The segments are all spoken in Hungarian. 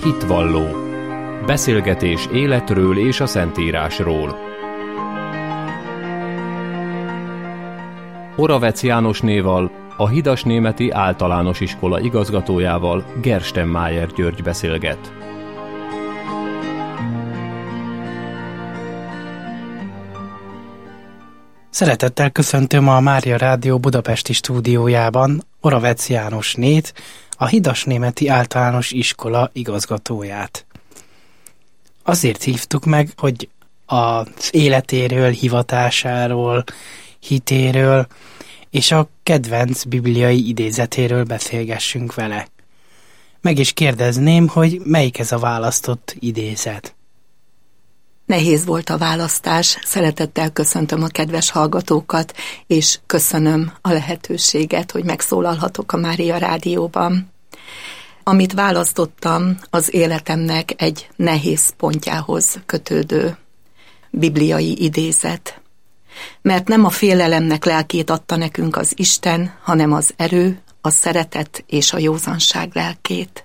Hitvalló. Beszélgetés életről és a Szentírásról. Oravec Jánosnéval, a Hidasnémeti Általános Iskola igazgatójával, Gerstenmájer György beszélget. Szeretettel köszöntöm a Mária Rádió budapesti stúdiójában Oravec Jánosnét, a Hidasnémeti Általános Iskola igazgatóját. Azért hívtuk meg, hogy az életéről, hivatásáról, hitéről és a kedvenc bibliai idézetéről beszélgessünk vele. Meg is kérdezném, hogy melyik ez a választott idézet? Nehéz volt a választás, szeretettel köszöntöm a kedves hallgatókat, és köszönöm a lehetőséget, hogy megszólalhatok a Mária Rádióban. Amit választottam, az életemnek egy nehéz pontjához kötődő bibliai idézet. Mert nem a félelemnek lelkét adta nekünk az Isten, hanem az erő, a szeretet és a józanság lelkét.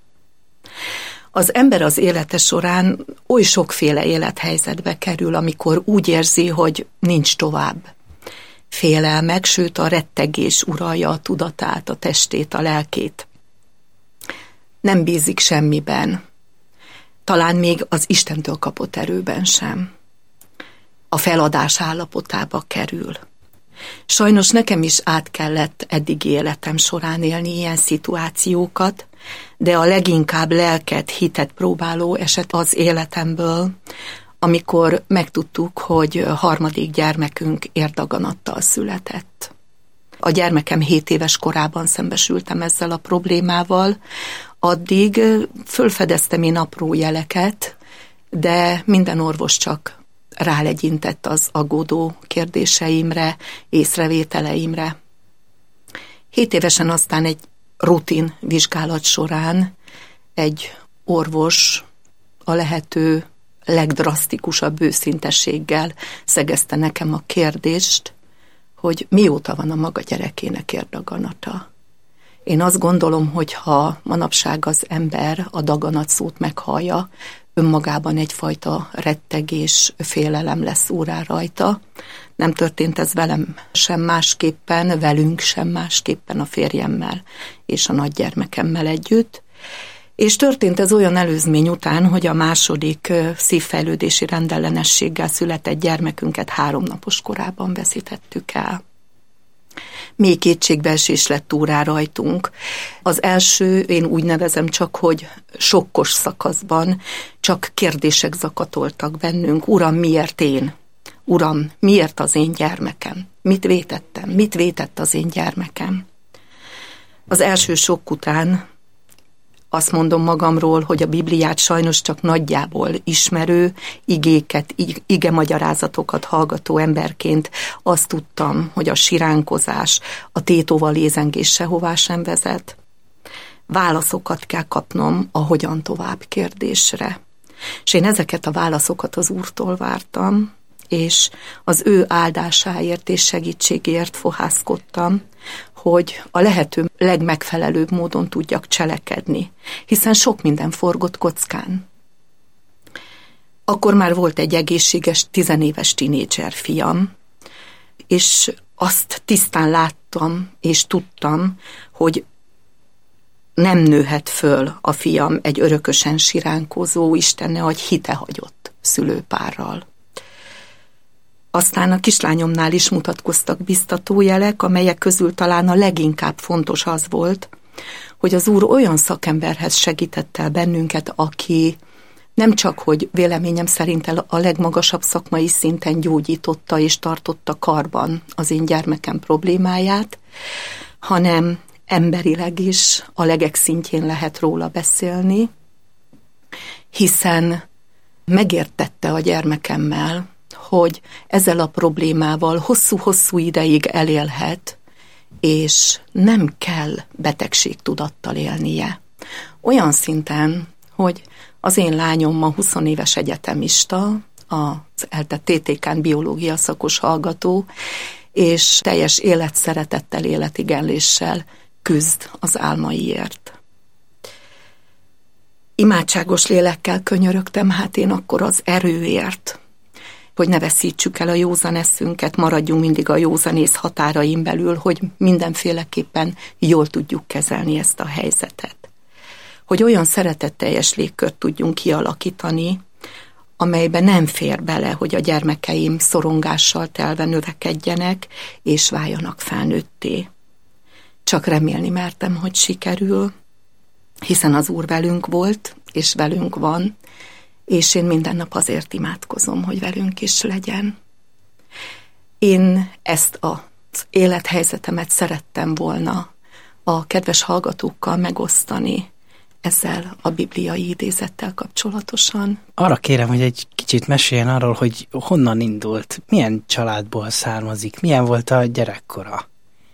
Az ember az élete során oly sokféle élethelyzetbe kerül, amikor úgy érzi, hogy nincs tovább. Félelmek, sőt a rettegés uralja a tudatát, a testét, a lelkét. Nem bízik semmiben, talán még az Istentől kapott erőben sem. A feladás állapotába kerül. Sajnos nekem is át kellett eddigi életem során élni ilyen szituációkat, de a leginkább lelket, hitet próbáló eset az életemből, amikor megtudtuk, hogy harmadik gyermekünk érdaganattal született. A gyermekem 7 éves korában szembesültem ezzel a problémával, addig fölfedeztem én apró jeleket, de minden orvos csak rálegyintett az aggódó kérdéseimre, észrevételeimre. 7 évesen aztán egy rutin vizsgálat során egy orvos a lehető legdrasztikusabb őszintességgel szegezte nekem a kérdést, hogy mióta van a maga gyerekének érdaganata. Én azt gondolom, hogy ha manapság az ember a daganat szót meghallja, önmagában egyfajta rettegés, félelem lesz órá rajta. Nem történt ez velem sem másképpen, velünk sem másképpen, a férjemmel és a nagygyermekemmel együtt. És történt ez olyan előzmény után, hogy a második szívfejlődési rendellenességgel született gyermekünket 3 napos korában veszítettük el. Mély kétségbeesés lett órá rajtunk. Az első, én úgy nevezem csak, hogy sokkos szakaszban csak kérdések zakatoltak bennünk. Uram, miért én? Uram, miért az én gyermekem? Mit vétettem? Mit vétett az én gyermekem? Az első sokk után azt mondom magamról, hogy a Bibliát sajnos csak nagyjából ismerő, igéket, igemagyarázatokat hallgató emberként azt tudtam, hogy a siránkozás, a tétóval lézengés sehová sem vezet. Válaszokat kell kapnom a hogyan tovább kérdésre. És én ezeket a válaszokat az Úrtól vártam, és az ő áldásáért és segítségért fohászkodtam, hogy a lehető legmegfelelőbb módon tudjak cselekedni, hiszen sok minden forgott kockán. Akkor már volt egy egészséges 10 éves tinédzser fiam, és azt tisztán láttam és tudtam, hogy nem nőhet föl a fiam egy örökösen siránkozó, Isten ne adj, hite hagyott szülőpárral. Aztán a kislányomnál is mutatkoztak biztató jelek, amelyek közül talán a leginkább fontos az volt, hogy az Úr olyan szakemberhez segített el bennünket, aki nem csak, hogy véleményem szerint a legmagasabb szakmai szinten gyógyította és tartotta karban az én gyermekem problémáját, hanem emberileg is a legek szintjén lehet róla beszélni, hiszen megértette a gyermekemmel, hogy ezzel a problémával hosszú-hosszú ideig elélhet, és nem kell betegségtudattal élnie. Olyan szinten, hogy az én lányom ma 20 éves egyetemista, az ELTE TTK-n biológia szakos hallgató, és teljes életszeretettel, életigenléssel küzd az álmaiért. Imádságos lélekkel könyörögtem, hát én akkor az erőért, hogy ne veszítsük el a józan eszünket, maradjunk mindig a józanész határain belül, hogy mindenféleképpen jól tudjuk kezelni ezt a helyzetet. Hogy olyan szeretetteljes légkört tudjunk kialakítani, amelyben nem fér bele, hogy a gyermekeim szorongással telve növekedjenek, és váljanak felnőtté. Csak remélni mertem, hogy sikerül, hiszen az Úr velünk volt, és velünk van, és én minden nap azért imádkozom, hogy velünk is legyen. Én ezt az élethelyzetemet szerettem volna a kedves hallgatókkal megosztani, ezzel a bibliai idézettel kapcsolatosan. Arra kérem, hogy egy kicsit meséljen arról, hogy honnan indult, milyen családból származik, milyen volt a gyerekkora.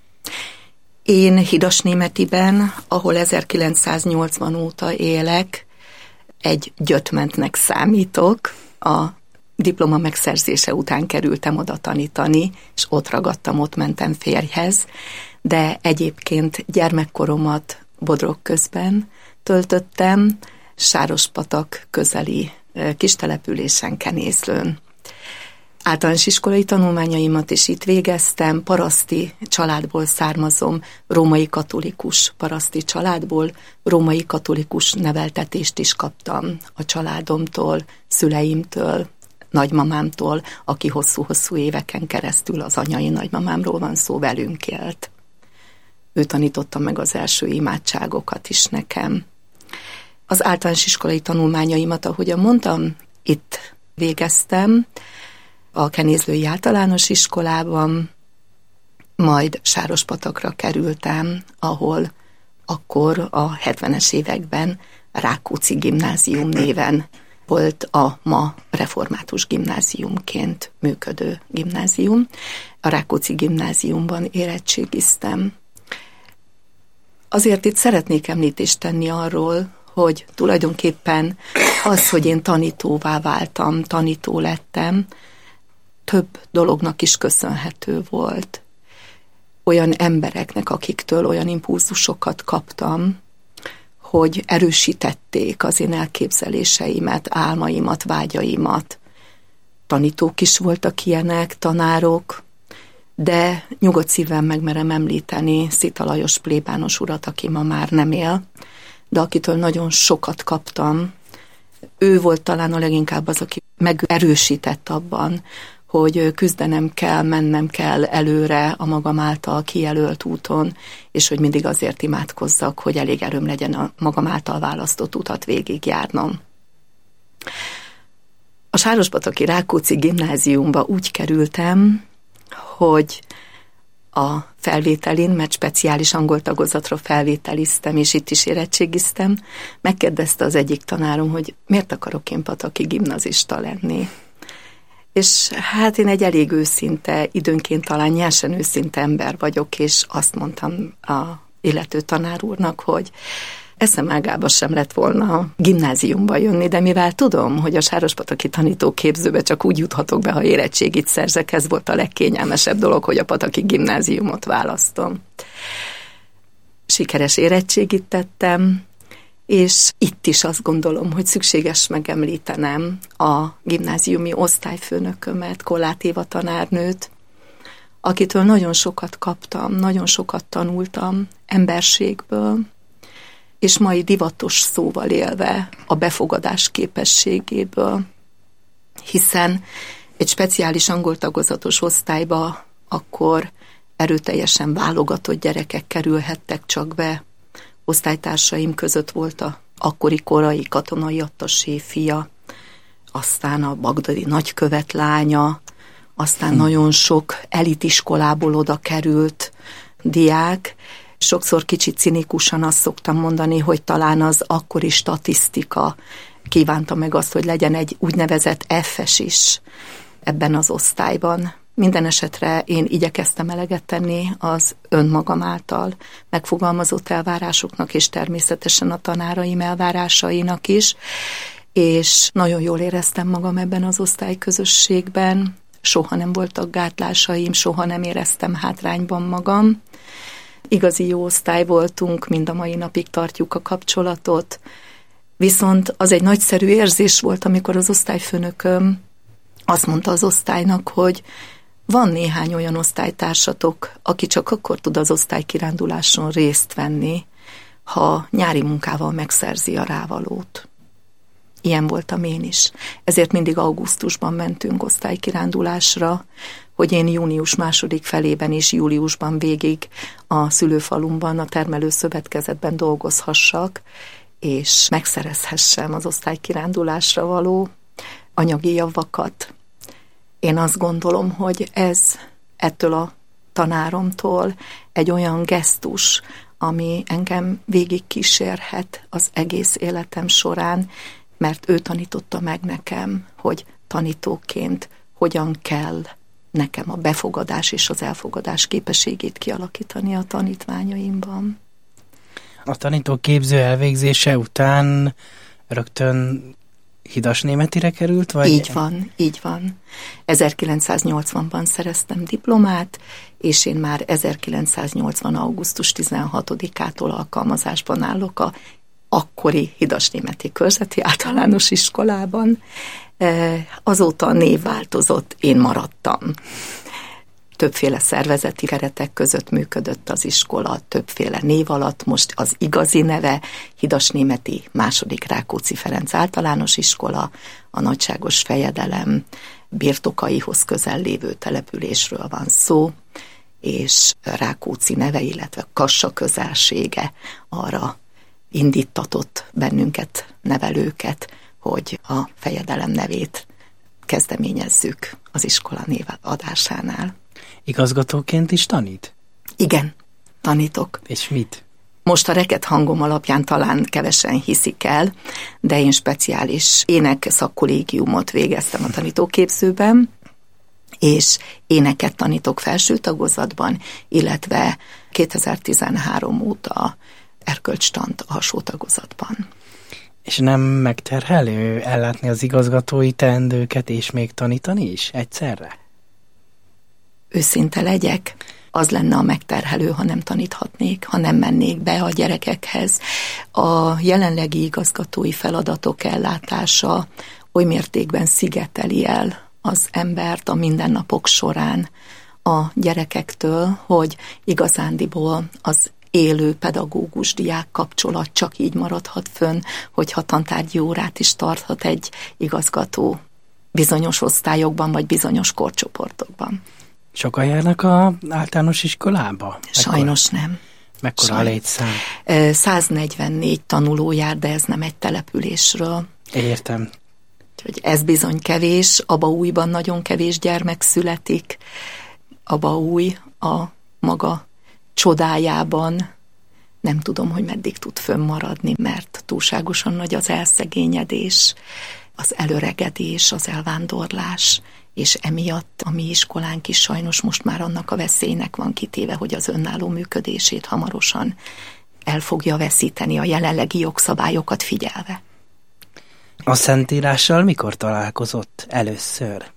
Én Hidasnémetiben, ahol 1980 óta élek, egy gyötmentnek számítok. A diploma megszerzése után kerültem oda tanítani, és ott ragadtam, ott mentem férjhez, de egyébként gyermekkoromat Bodrog közben töltöttem, Sárospatak közeli kistelepülésen, Kenészlőn. Általános iskolai tanulmányaimat is itt végeztem, paraszti családból származom, római katolikus paraszti családból, római katolikus neveltetést is kaptam a családomtól, szüleimtől, nagymamámtól, aki hosszú-hosszú éveken keresztül, az anyai nagymamámról van szó, velünk élt. Ő tanította meg az első imádságokat is nekem. Az általános iskolai tanulmányaimat, ahogyan mondtam, itt végeztem, a Kenészlői Általános Iskolában, majd Sárospatakra kerültem, ahol akkor a 70-es években Rákóczi Gimnázium néven volt a ma református gimnáziumként működő gimnázium. A Rákóczi Gimnáziumban érettségiztem. Azért itt szeretnék említést tenni arról, hogy tulajdonképpen az, hogy én tanítóvá váltam, tanító lettem, több dolognak is köszönhető volt. Olyan embereknek, akiktől olyan impulzusokat kaptam, hogy erősítették az én elképzeléseimet, álmaimat, vágyaimat. Tanítók is voltak ilyenek, tanárok, de nyugodt szívvel megmerem említeni Szita Lajos plébános urat, aki ma már nem él, de akitől nagyon sokat kaptam. Ő volt talán a leginkább az, aki megerősített abban, hogy küzdenem kell, mennem kell előre a magam által kijelölt úton, és hogy mindig azért imádkozzak, hogy elég erőm legyen a magam által választott utat végigjárnom. A Sárospataki Rákóczi Gimnáziumba úgy kerültem, hogy a felvételin, mert speciális angol tagozatra felvételiztem, és itt is érettségiztem, megkérdezte az egyik tanárom, hogy miért akarok én pataki gimnazista lenni. És hát én egy elég őszinte, időnként talán nyersen őszinte ember vagyok, és azt mondtam a illető tanár úrnak, hogy eszem ágába sem lett volna a gimnáziumba jönni, de mivel tudom, hogy a Sárospataki tanítóképzőbe csak úgy juthatok be, ha érettségit szerzek, ez volt a legkényelmesebb dolog, hogy a Pataki Gimnáziumot választom. Sikeres érettségit tettem, és itt is azt gondolom, hogy szükséges megemlítenem a gimnáziumi osztályfőnökömet, Kollát Éva tanárnőt, akitől nagyon sokat kaptam, nagyon sokat tanultam emberségből, és mai divatos szóval élve a befogadás képességéből, hiszen egy speciális angol tagozatos osztályba akkor erőteljesen válogatott gyerekek kerülhettek csak be. Osztálytársaim között volt a akkori korai katonai attasé fia, aztán a bagdadi nagykövet lánya, aztán nagyon sok elitiskolából oda került diák. Sokszor kicsit cinikusan azt szoktam mondani, hogy talán az akkori statisztika kívánta meg azt, hogy legyen egy úgynevezett F-es is ebben az osztályban. Minden esetre én igyekeztem eleget tenni az önmagam által megfogalmazott elvárásoknak, és természetesen a tanáraim elvárásainak is, és nagyon jól éreztem magam ebben az osztályközösségben, soha nem voltak gátlásaim, soha nem éreztem hátrányban magam. Igazi jó osztály voltunk, mind a mai napig tartjuk a kapcsolatot, Viszont az egy nagyszerű érzés volt, amikor az osztályfőnököm azt mondta az osztálynak, hogy van néhány olyan osztálytársatok, aki csak akkor tud az osztálykiránduláson részt venni, ha nyári munkával megszerzi a rávalót. Ilyen voltam én is. Ezért mindig augusztusban mentünk osztálykirándulásra, hogy én június második felében és júliusban végig a szülőfalumban, a termelőszövetkezetben dolgozhassak, és megszerezhessem az osztálykirándulásra való anyagi javakat. Én azt gondolom, hogy ez ettől a tanáromtól egy olyan gesztus, ami engem végig kísérhet az egész életem során, mert ő tanította meg nekem, hogy tanítóként hogyan kell nekem a befogadás és az elfogadás képességét kialakítani a tanítványaimban. A tanítóképző elvégzése után rögtön hidasnémetire került? Vagy? Így van. 1980-ban szereztem diplomát, és én már 1980. augusztus 16-ától alkalmazásban állok a akkori hidasnémeti körzeti általános iskolában. Azóta a név változott, én maradtam. Többféle szervezeti keretek között működött az iskola, többféle név alatt. Most az igazi neve Hidasnémeti II. Rákóczi Ferenc általános iskola, a nagyságos fejedelem birtokaihoz közel lévő településről van szó, és Rákóczi neve, illetve Kassa közelsége arra indítatott bennünket, nevelőket, hogy a fejedelem nevét kezdeményezzük az iskola név adásánál. Igazgatóként is tanít? Igen, tanítok. És mit? Most a reket hangom alapján talán kevesen hiszik el, de én speciális ének szakkollégiumot végeztem a tanítóképzőben, és éneket tanítok felső tagozatban, illetve 2013 óta erkölcstant alsó tagozatban. És nem megterhelő ellátni az igazgatói teendőket és még tanítani is egyszerre? Őszinte legyek, az lenne a megterhelő, ha nem taníthatnék, ha nem mennék be a gyerekekhez. A jelenlegi igazgatói feladatok ellátása oly mértékben szigeteli el az embert a mindennapok során a gyerekektől, hogy igazándiból az élő pedagógus-diák kapcsolat csak így maradhat fönn, hogyha tantárgyi órát is tarthat egy igazgató bizonyos osztályokban vagy bizonyos korcsoportokban. Sokan járnak az általános iskolába? Sajnos nem. Mekkora a létszám? 144 tanuló jár, de ez nem egy településről. Értem. Úgyhogy ez bizony kevés. Abaújban nagyon kevés gyermek születik. Abaúj a maga csodájában nem tudom, hogy meddig tud fönnmaradni, mert túlságosan nagy az elszegényedés, az előregedés, az elvándorlás, és emiatt a mi iskolánk is sajnos most már annak a veszélynek van kitéve, hogy az önálló működését hamarosan el fogja veszíteni a jelenlegi jogszabályokat figyelve. A Szentírással mikor találkozott először?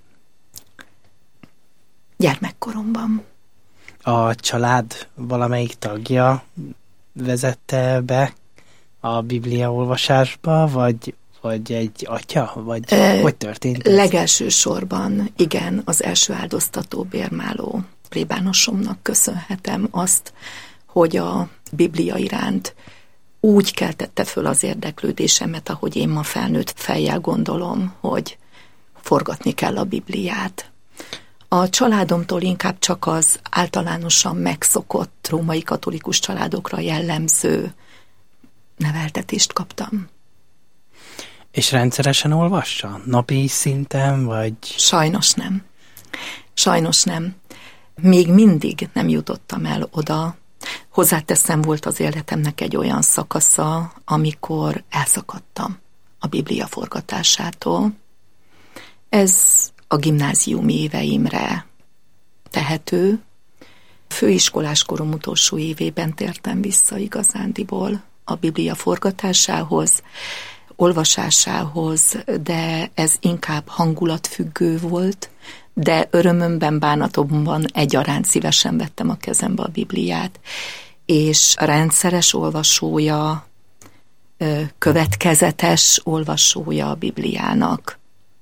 Gyermekkoromban. A család valamelyik tagja vezette be a Biblia olvasásba, vagy egy atya? Vagy hogy történt ez? Legelső sorban, igen, az első áldoztató bérmáló plébánosomnak köszönhetem azt, hogy a Biblia iránt úgy keltette föl az érdeklődésemet, ahogy én ma felnőtt fejjel gondolom, hogy forgatni kell a Bibliát. A családomtól inkább csak az általánosan megszokott római katolikus családokra jellemző neveltetést kaptam. És rendszeresen olvassa? Napi szinten, vagy? Sajnos nem. Sajnos nem. Még mindig nem jutottam el oda. Hozzáteszem, volt az életemnek egy olyan szakasza, amikor elszakadtam a Biblia forgatásától. Ez a gimnáziumi éveimre tehető. Főiskolás korom utolsó évében tértem vissza igazándiból a Biblia forgatásához, olvasásához, de ez inkább hangulatfüggő volt, de örömömben, bánatomban egyaránt szívesen vettem a kezembe a Bibliát, és rendszeres olvasója következetes olvasója a Bibliának.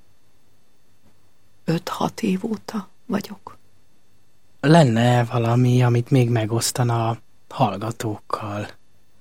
5-6 év óta vagyok. Lenne valami, amit még megosztana a hallgatókkal?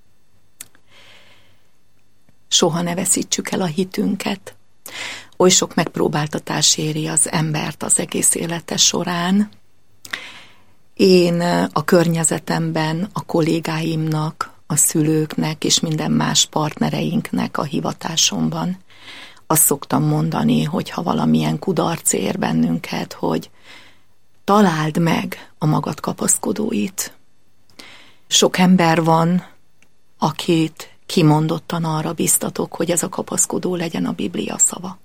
Soha ne veszítsük el a hitünket. Oly sok megpróbáltatás éri az embert az egész élete során. Én a környezetemben, a kollégáimnak, a szülőknek és minden más partnereinknek a hivatásomban azt szoktam mondani, hogy ha valamilyen kudarc ér bennünket, hogy találd meg a magad kapaszkodóit. Sok ember van, akit kimondottan arra biztatok, hogy ez a kapaszkodó legyen a Biblia szava.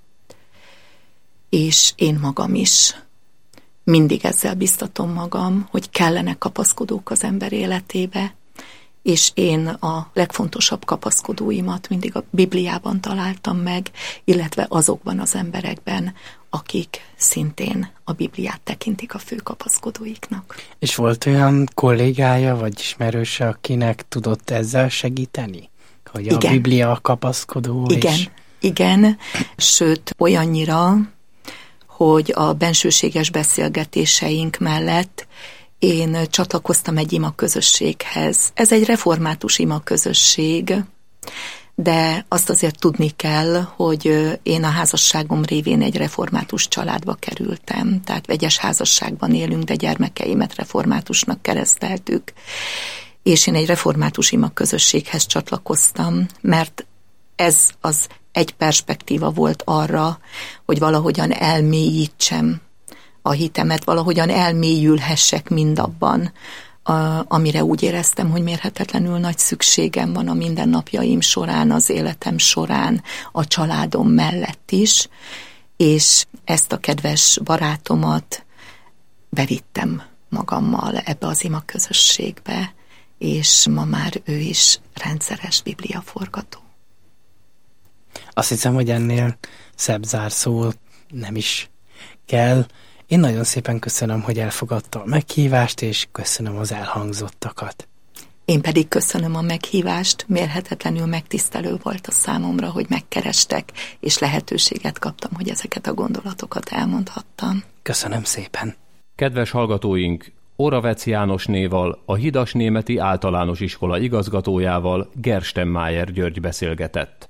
És én magam is mindig ezzel biztatom magam, hogy kellenek kapaszkodók az ember életébe, és én a legfontosabb kapaszkodóimat mindig a Bibliában találtam meg, illetve azokban az emberekben, akik szintén a Bibliát tekintik a fő kapaszkodóiknak. És volt olyan kollégája vagy ismerőse, akinek tudott ezzel segíteni? Hogy igen. A Biblia a kapaszkodó? Igen, sőt olyannyira, hogy a bensőséges beszélgetéseink mellett én csatlakoztam egy imaközösséghez. Ez egy református imaközösség, de azt azért tudni kell, hogy én a házasságom révén egy református családba kerültem. Tehát vegyes házasságban élünk, de gyermekeimet reformátusnak kereszteltük. És én egy református imaközösséghez csatlakoztam, mert ez az egy perspektíva volt arra, hogy valahogyan elmélyítsem a hitemet, valahogyan elmélyülhessek mindabban, amire úgy éreztem, hogy mérhetetlenül nagy szükségem van a mindennapjaim során, az életem során, a családom mellett is, és ezt a kedves barátomat bevittem magammal ebbe az imaközösségbe, és ma már ő is rendszeres bibliaforgató. Azt hiszem, hogy ennél szebb zárszó nem is kell. Én nagyon szépen köszönöm, hogy elfogadta a meghívást, és köszönöm az elhangzottakat. Én pedig köszönöm a meghívást, mérhetetlenül megtisztelő volt a számomra, hogy megkerestek, és lehetőséget kaptam, hogy ezeket a gondolatokat elmondhattam. Köszönöm szépen. Kedves hallgatóink, Oravec Jánosnéval, a Hidasnémeti Általános Iskola igazgatójával, Gerstenmájer György beszélgetett.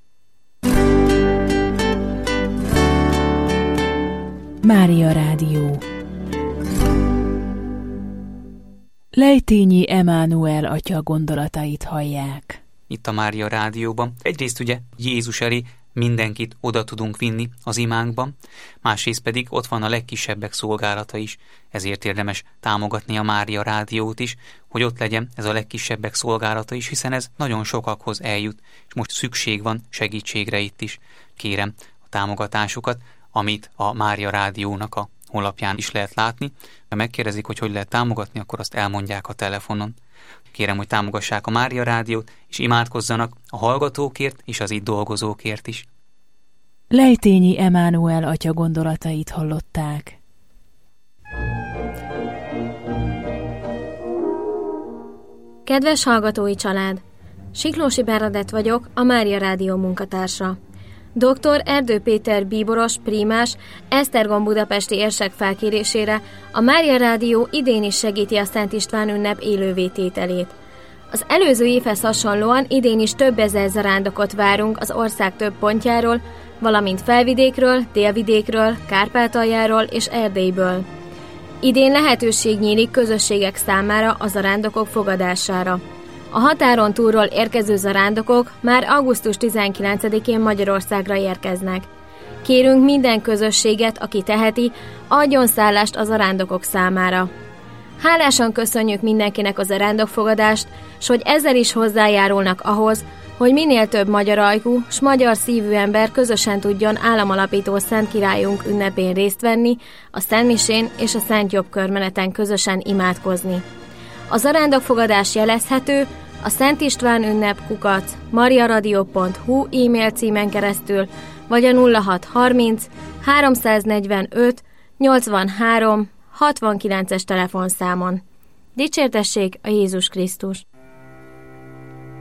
Mária Rádió. Lejtényi Emánuel atya gondolatait hallják. Itt a Mária Rádióban. Egyrészt ugye Jézus elé mindenkit oda tudunk vinni az imánkban, másrészt pedig ott van a legkisebbek szolgálata is, ezért érdemes támogatni a Mária Rádiót is, hogy ott legyen ez a legkisebbek szolgálata is, hiszen ez nagyon sokakhoz eljut, és most szükség van segítségre itt is. Kérem a támogatásukat, amit a Mária Rádiónak a honlapján is lehet látni. Ha megkérdezik, hogy lehet támogatni, akkor azt elmondják a telefonon. Kérem, hogy támogassák a Mária Rádiót, és imádkozzanak a hallgatókért és az itt dolgozókért is. Lejtényi Emánuel atya gondolatait hallották. Kedves hallgatói család! Siklósi Bernadett vagyok, a Mária Rádió munkatársa. Dr. Erdő Péter bíboros, prímás, Esztergom budapesti érsek felkérésére a Mária Rádió idén is segíti a Szent István ünnep élővétételét. Az előző évhez hasonlóan idén is több ezer zarándokot várunk az ország több pontjáról, valamint Felvidékről, Délvidékről, Kárpátaljáról és Erdélyből. Idén lehetőség nyílik közösségek számára a zarándokok fogadására. A határon túlról érkező zarándokok már augusztus 19-én Magyarországra érkeznek. Kérünk minden közösséget, aki teheti, adjon szállást a zarándokok számára. Hálásan köszönjük mindenkinek a zarándokfogadást, s hogy ezzel is hozzájárulnak ahhoz, hogy minél több magyar ajkú s magyar szívű ember közösen tudjon államalapító Szent Királyunk ünnepén részt venni, a Szentmisén és a Szent Jobbkörmeneten közösen imádkozni. A zarándokfogadás jelezhető a Szent István ünnep @mariaradio.hu e-mail címen keresztül, vagy a 0630 345 83 69-es telefonszámon. Dicsértessék a Jézus Krisztus!